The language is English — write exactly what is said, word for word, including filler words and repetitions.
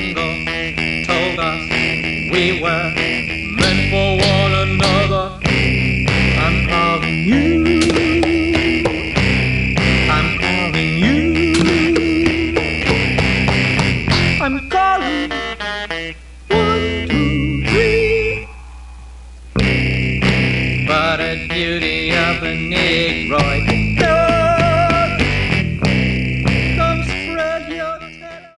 jingle told us we were meant for one another. I'm calling you, I'm calling you, I'm calling one, two, three. But the beauty of a Negroid.